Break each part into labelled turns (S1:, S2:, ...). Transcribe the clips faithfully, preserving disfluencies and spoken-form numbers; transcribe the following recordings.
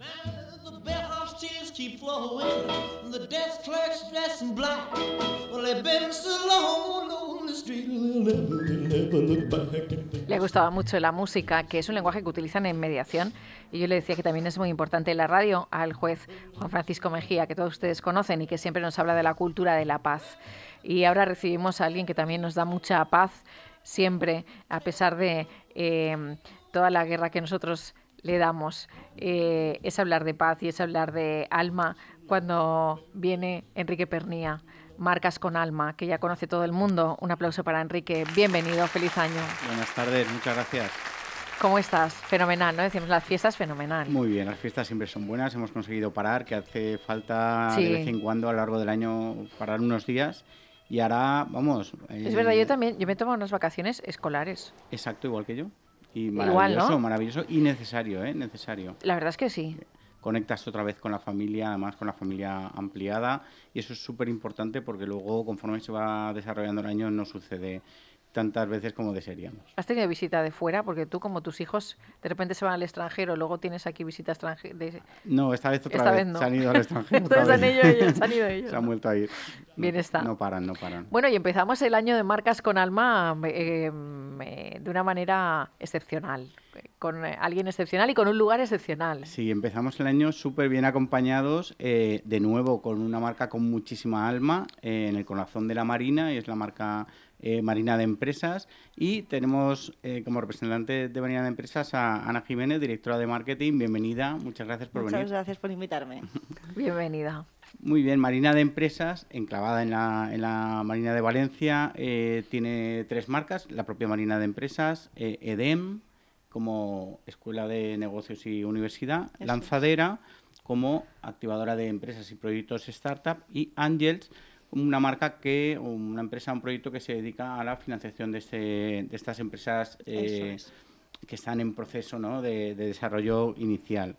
S1: The bellhop's tears keep flowing, the desk clerk's dressed in black. Well, they've been so long on the street, they'll never, they'll never look back.
S2: Le gustaba mucho la música, que es un lenguaje que utilizan en mediación, y yo le decía que también es muy importante en la radio al juez Juan Francisco Mejía, que todos ustedes conocen y que siempre nos habla de la cultura de la paz. Y ahora recibimos a alguien que también nos da mucha paz siempre, a pesar de eh, toda la guerra que nosotros le damos. Eh, es hablar de paz y es hablar de alma cuando viene Enrique Pernía. Marcas con alma, que ya conoce todo el mundo. Un aplauso para Enrique. Bienvenido, feliz año.
S3: Buenas tardes, muchas gracias.
S2: ¿Cómo estás? Fenomenal, ¿no? Decimos, las fiestas, fenomenal.
S3: Muy bien, las fiestas siempre son buenas. Hemos conseguido parar, que hace falta
S2: Sí.
S3: de vez en cuando a lo largo del año parar unos días. Y ahora, vamos... Eh,
S2: Es verdad, yo también, yo me tomo unas vacaciones escolares.
S3: Exacto, igual que yo. Y
S2: Igual,
S3: maravilloso,
S2: ¿no?
S3: maravilloso y necesario, ¿eh? Necesario.
S2: La verdad es que sí.
S3: Conectas otra vez con la familia, además con la familia ampliada, y eso es súper importante porque luego, conforme se va desarrollando el año, no sucede tantas veces como desearíamos.
S2: ¿Has tenido visita de fuera? Porque tú, como tus hijos, de repente se van al extranjero, luego tienes aquí visita extranjera. De...
S3: No, esta vez otra
S2: Esta
S3: vez,
S2: vez no.
S3: se han ido al extranjero.
S2: Esta
S3: otra
S2: vez se han
S3: vez.
S2: ido ellos, se han ido ellos,
S3: Se han
S2: ¿no?
S3: vuelto a ir.
S2: Bien
S3: no,
S2: está.
S3: No paran, no paran.
S2: Bueno, y empezamos el año de Marcas con Alma eh, eh, de una manera excepcional, con eh, alguien excepcional y con un lugar excepcional.
S3: Sí, empezamos el año súper bien acompañados, eh, de nuevo con una marca con muchísima alma, eh, en el corazón de la Marina, y es la marca eh, Marina de Empresas, y tenemos eh, como representante de Marina de Empresas a Ana Jiménez, directora de marketing. Bienvenida, muchas gracias por
S4: Muchas
S3: venir.
S4: gracias por invitarme.
S2: Bienvenida.
S3: Muy bien, Marina de Empresas, enclavada en la, en la Marina de Valencia, eh, tiene tres marcas: la propia Marina de Empresas, eh, EDEM, como Escuela de Negocios y Universidad,
S4: Eso
S3: Lanzadera, como activadora de empresas y proyectos startup, y Angels, una marca que, una empresa, un proyecto que se dedica a la financiación de, este, de estas empresas eh,
S4: Eso es.
S3: que están en proceso, ¿no?, de, de desarrollo inicial.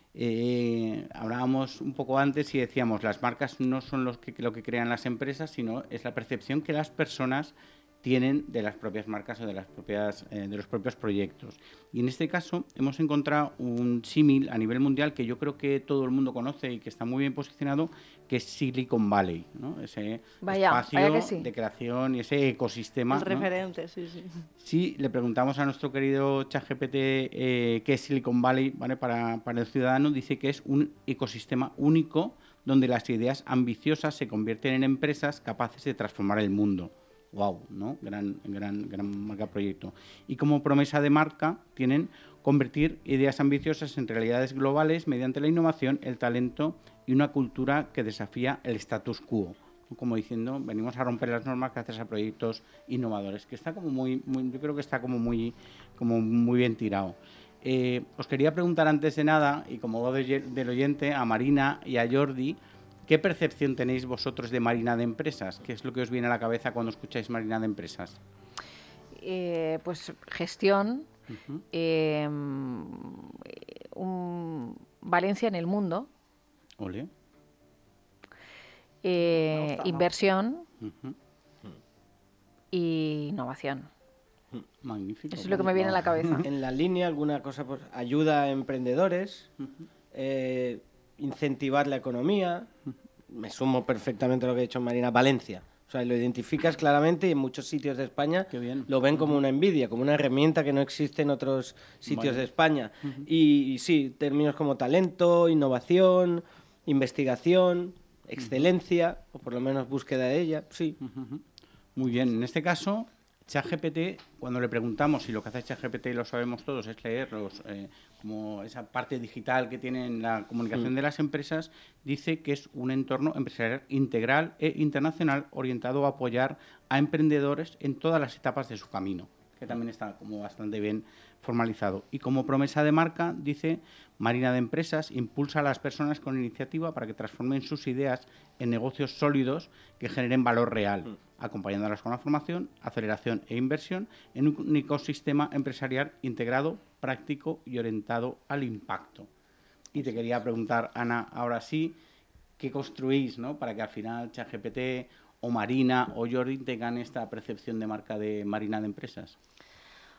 S3: Eh, hablábamos un poco antes y decíamos, las marcas no son los que, lo que crean las empresas, sino es la percepción que las personas tienen de las propias marcas o de las propias eh, de los propios proyectos. Y en este caso hemos encontrado un símil a nivel mundial que yo creo que todo el mundo conoce y que está muy bien posicionado, que es Silicon Valley, ¿no? Ese
S2: Vaya,
S3: espacio
S2: vaya que sí.
S3: de creación y ese ecosistema,
S4: El
S3: ¿no?
S4: referente, sí, sí.
S3: Si le preguntamos a nuestro querido ChatGPT eh, qué es Silicon Valley, ¿vale?, para, para el ciudadano, dice que es un ecosistema único donde las ideas ambiciosas se convierten en empresas capaces de transformar el mundo. Wow, ¿no? Gran, gran, gran marca proyecto. Y como promesa de marca tienen convertir ideas ambiciosas en realidades globales mediante la innovación, el talento y una cultura que desafía el status quo. Como diciendo, venimos a romper las normas gracias a proyectos innovadores, que está como muy, muy yo creo que está como muy, como muy bien tirado. Eh, os quería preguntar antes de nada, y como voz de, del oyente, a Marina y a Jordi, ¿qué percepción tenéis vosotros de Marina de Empresas? ¿Qué es lo que os viene a la cabeza cuando escucháis Marina de Empresas?
S2: Eh, pues gestión,
S3: Uh-huh.
S2: eh, un Valencia en el mundo,
S3: Ole.
S2: eh,
S4: Me gusta, ¿no?
S2: inversión
S3: Uh-huh.
S2: y innovación.
S3: Magnífico.
S2: Eso es lo que me viene a la cabeza.
S5: En la línea, alguna cosa, pues ayuda a emprendedores,
S3: Uh-huh.
S5: eh, incentivar la economía. Me sumo perfectamente a lo que ha dicho Marina. Valencia. O sea, lo identificas claramente y en muchos sitios de España
S3: Qué bien.
S5: lo ven como una envidia, como una herramienta que no existe en otros sitios
S3: Vale.
S5: de España. y, y sí, términos como talento, innovación, investigación, excelencia, o por lo menos búsqueda de ella, sí.
S3: Uh-huh. Muy bien. En este caso, ChatGPT, cuando le preguntamos si lo que hace ChatGPT, y lo sabemos todos, es leer los, eh, como esa parte digital que tiene en la comunicación
S5: Mm.
S3: de las empresas, dice que es un entorno empresarial integral e internacional orientado a apoyar a emprendedores en todas las etapas de su camino, que también está como bastante bien formalizado. Y como promesa de marca, dice, Marina de Empresas impulsa a las personas con iniciativa para que transformen sus ideas en negocios sólidos que generen valor real,
S5: Mm.
S3: acompañándolas con la formación, aceleración e inversión en un ecosistema empresarial integrado, práctico y orientado al impacto. Y te quería preguntar, Ana, ahora sí, ¿qué construís, ¿no?, para que al final ChatGPT o Marina o Jordi tengan esta percepción de marca de Marina de Empresas?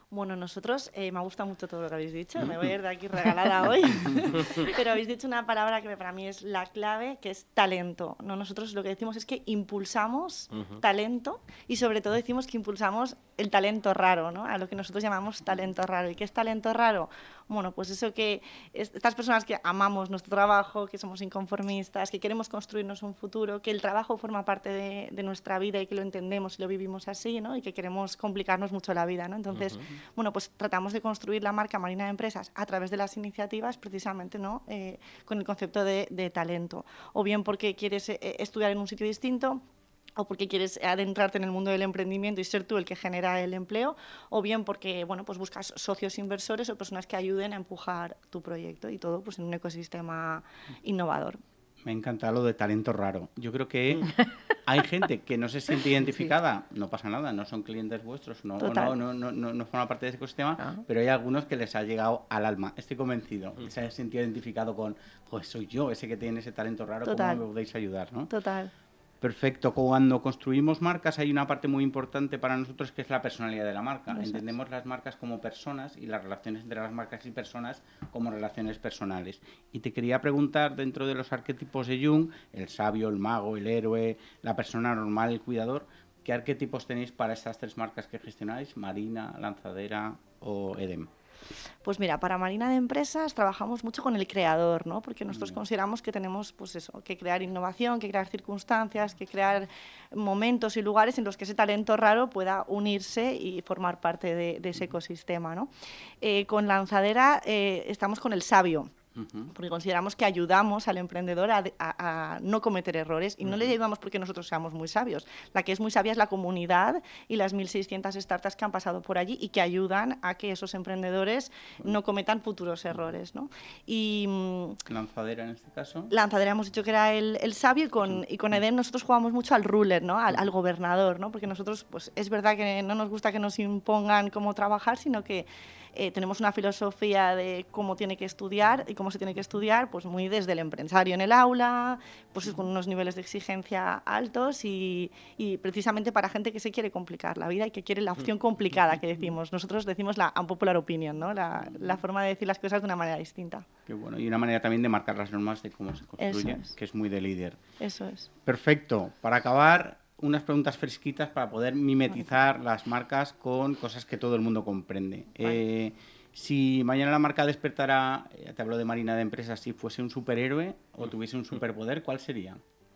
S4: Bueno, nosotros, eh, me gusta mucho todo lo que habéis dicho, me voy a ir de aquí regalada hoy, pero habéis dicho una palabra que para mí es la clave, que es talento, ¿no? Nosotros lo que decimos es que impulsamos uh-huh. talento y sobre todo decimos que impulsamos el talento raro, ¿no? A lo que nosotros llamamos talento raro. ¿Y qué es talento raro? Bueno, pues eso que es, estas personas que amamos nuestro trabajo, que somos inconformistas, que queremos construirnos un futuro, que el trabajo forma parte de, de nuestra vida y que lo entendemos y lo vivimos así, ¿no? Y que queremos complicarnos mucho la vida, ¿no? Entonces, uh-huh. bueno, pues tratamos de construir la marca Marina de Empresas a través de las iniciativas precisamente, ¿no? Eh, con el concepto de, de talento. O bien porque quieres eh, estudiar en un sitio distinto, o porque quieres adentrarte en el mundo del emprendimiento y ser tú el que genera el empleo, o bien porque, bueno, pues buscas socios inversores o personas que ayuden a empujar tu proyecto y todo pues en un ecosistema innovador.
S3: Me encanta lo de talento raro. Yo creo que hay gente que no se siente identificada, sí. no pasa nada, no son clientes vuestros, no, no, no, no, no, no forman parte de ese ecosistema, ah. pero hay algunos que les ha llegado al alma. Estoy convencido, que se ha sentido identificado con, pues soy yo, ese que tiene ese talento raro, Total. ¿Cómo me podéis ayudar? ¿No?
S4: Total.
S3: Perfecto. Cuando construimos marcas hay una parte muy importante para nosotros que es la personalidad de la marca. Exacto. Entendemos las marcas como personas y las relaciones entre las marcas y personas como relaciones personales. Y te quería preguntar, dentro de los arquetipos de Jung, el sabio, el mago, el héroe, la persona normal, el cuidador, ¿qué arquetipos tenéis para estas tres marcas que gestionáis? Marina, Lanzadera o Edem.
S4: Pues mira, para Marina de Empresas trabajamos mucho con el creador, ¿no? Porque nosotros consideramos que tenemos pues eso, que crear innovación, que crear circunstancias, que crear momentos y lugares en los que ese talento raro pueda unirse y formar parte de, de ese ecosistema, ¿no? Eh, con Lanzadera eh, estamos con el sabio, porque consideramos que ayudamos al emprendedor a, a, a no cometer errores y no le ayudamos porque nosotros seamos muy sabios. La que es muy sabia es la comunidad y las mil seiscientas startups que han pasado por allí y que ayudan a que esos emprendedores no cometan futuros errores, ¿no? Y
S3: Lanzadera en este caso.
S4: Lanzadera hemos dicho que era el, el sabio y con, y con Edem nosotros jugamos mucho al ruler, ¿no? Al, al gobernador, ¿no? Porque nosotros, pues es verdad que no nos gusta que nos impongan cómo trabajar, sino que Eh, tenemos una filosofía de cómo tiene que estudiar y cómo se tiene que estudiar, pues muy desde el empresario en el aula, pues con unos niveles de exigencia altos y, y precisamente para gente que se quiere complicar la vida y que quiere la opción complicada que decimos. Nosotros decimos la unpopular opinion, ¿no? La, la forma de decir las cosas de una manera distinta.
S3: Qué bueno, y una manera también de marcar las normas de cómo se construye, es. que es muy de líder.
S4: Eso es.
S3: Perfecto. Para acabar, unas preguntas fresquitas para poder mimetizar las marcas con cosas que todo el mundo comprende. Vale. Eh, si mañana la marca despertara, ya te hablo de Marina de Empresas, si fuese un superhéroe o tuviese un superpoder, ¿cuál sería?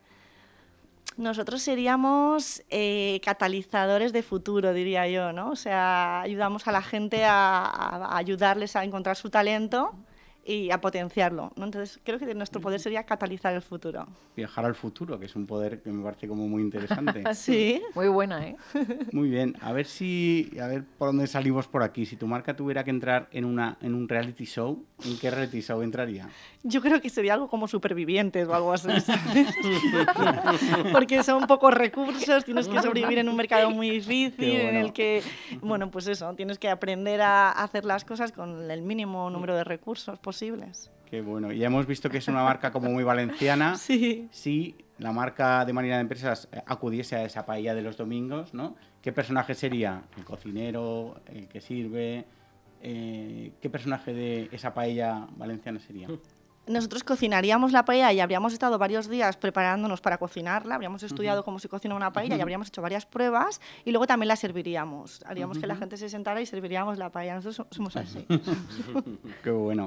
S4: Nosotros seríamos eh, catalizadores de futuro, diría yo, ¿no? O sea, ayudamos a la gente a, a ayudarles a encontrar su talento y a potenciarlo, ¿no? Entonces, creo que nuestro poder sería catalizar el futuro.
S3: Viajar al futuro, que es un poder que me parece como muy interesante.
S4: Sí.
S2: Muy buena, ¿eh?
S3: Muy bien. A ver si, a ver por dónde salimos por aquí. Si tu marca tuviera que entrar en una en un reality show, ¿en qué reality show entraría?
S4: Yo creo que sería algo como Supervivientes o algo así, ¿sabes? Porque son pocos recursos, tienes que sobrevivir en un mercado muy difícil, bueno. en el que, bueno, pues eso, tienes que aprender a hacer las cosas con el mínimo número de recursos posibles.
S3: Qué bueno. Ya hemos visto que es una marca como muy valenciana.
S4: Sí.
S3: Si la marca de Marina de Empresas acudiese a esa paella de los domingos, ¿no? ¿Qué personaje sería? ¿El cocinero? ¿El que sirve? Eh, ¿Qué personaje de esa paella valenciana sería?
S4: Nosotros cocinaríamos la paella y habríamos estado varios días preparándonos para cocinarla, habríamos estudiado uh-huh. cómo se cocina una paella uh-huh. y habríamos hecho varias pruebas y luego también la serviríamos. Haríamos uh-huh. que la gente se sentara y serviríamos la paella. Nosotros somos así.
S3: Qué bueno.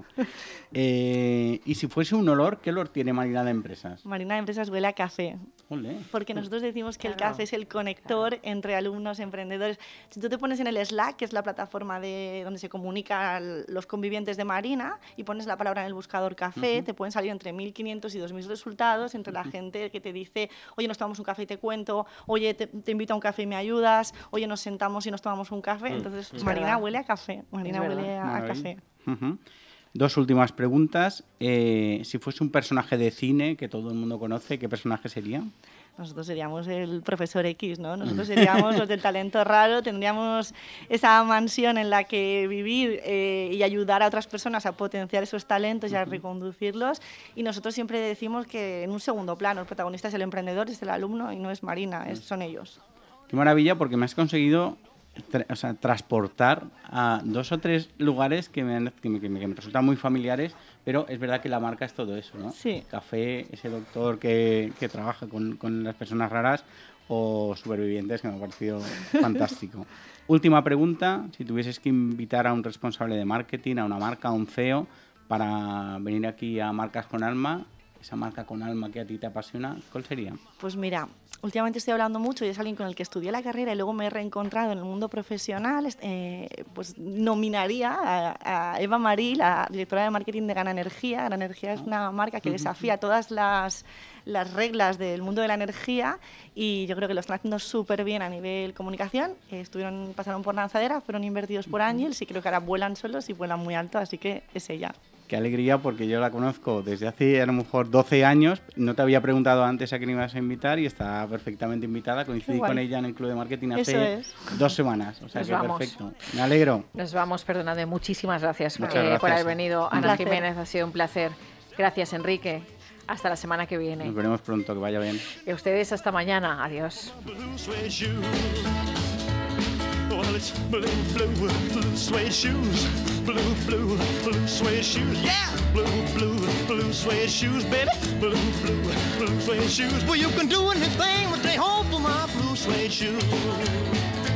S3: Eh, y si fuese un olor, ¿qué olor tiene Marina de Empresas?
S4: Marina de Empresas huele a café.
S3: Olé.
S4: Porque nosotros decimos que
S2: claro.
S4: el café es el conector claro. entre alumnos, emprendedores. Si tú te pones en el Slack, que es la plataforma de, donde se comunican los convivientes de Marina, y pones la palabra en el buscador café, uh-huh. te pueden salir entre mil quinientos y dos mil resultados entre la gente que te dice, oye, nos tomamos un café y te cuento, oye, te, te invito a un café y me ayudas, oye, nos sentamos y nos tomamos un café. Entonces, es Marina verdad. huele a café. Marina huele a, a café.
S3: Uh-huh. Dos últimas preguntas. Eh, si fuese un personaje de cine que todo el mundo conoce, ¿qué personaje sería?
S4: Nosotros seríamos el profesor X, ¿no? Nosotros seríamos los del talento raro, tendríamos esa mansión en la que vivir eh, y ayudar a otras personas a potenciar esos talentos y a reconducirlos. Y nosotros siempre decimos que en un segundo plano el protagonista es el emprendedor, es el alumno y no es Marina, es, son ellos.
S3: Qué maravilla, porque me has conseguido tra- o sea, transportar a dos o tres lugares que me, han- que, me, que me- que me resultan muy familiares, pero es verdad que la marca es todo eso, ¿no?
S4: Sí.
S3: Café, ese doctor que, que trabaja con, con las personas raras, o Supervivientes, que me ha parecido fantástico. Última pregunta, si tuvieses que invitar a un responsable de marketing, a una marca, a un C E O, para venir aquí a Marcas con Alma, esa marca con alma que a ti te apasiona, ¿cuál sería?
S4: Pues mira, últimamente estoy hablando mucho y es alguien con el que estudié la carrera y luego me he reencontrado en el mundo profesional. Eh, pues nominaría a, a Eva Marí, la directora de marketing de Gana Energía. Gana Energía es una marca que desafía todas las, las reglas del mundo de la energía y yo creo que lo están haciendo súper bien a nivel comunicación. Eh, estuvieron, pasaron por Lanzadera, fueron invertidos por Angels y creo que ahora vuelan solos y vuelan muy alto, así que es ella.
S3: Qué alegría, porque yo la conozco desde hace a lo mejor doce años. No te había preguntado antes a quién ibas a invitar y está perfectamente invitada. Coincidí
S4: Igual.
S3: con ella en el Club de Marketing
S4: Eso
S3: hace
S4: es.
S3: dos semanas. O sea
S2: Nos
S3: que
S2: vamos.
S3: perfecto. Me alegro.
S2: Nos vamos, perdonadme. Muchísimas gracias,
S3: Muchas
S2: eh,
S3: gracias.
S2: por haber venido.
S4: Un
S2: Ana
S4: placer.
S2: Jiménez, ha sido un placer. Gracias, Enrique. Hasta la semana que viene.
S3: Nos veremos pronto, que vaya bien.
S2: Y a ustedes hasta mañana. Adiós.
S1: Blue suede shoes. Well, it's blue, blue, blue suede shoes. Blue, blue, blue suede shoes. Yeah! Blue, blue, blue suede shoes, baby. Blue, blue, blue suede shoes. Well, you can do anything but they hope for my blue suede shoes.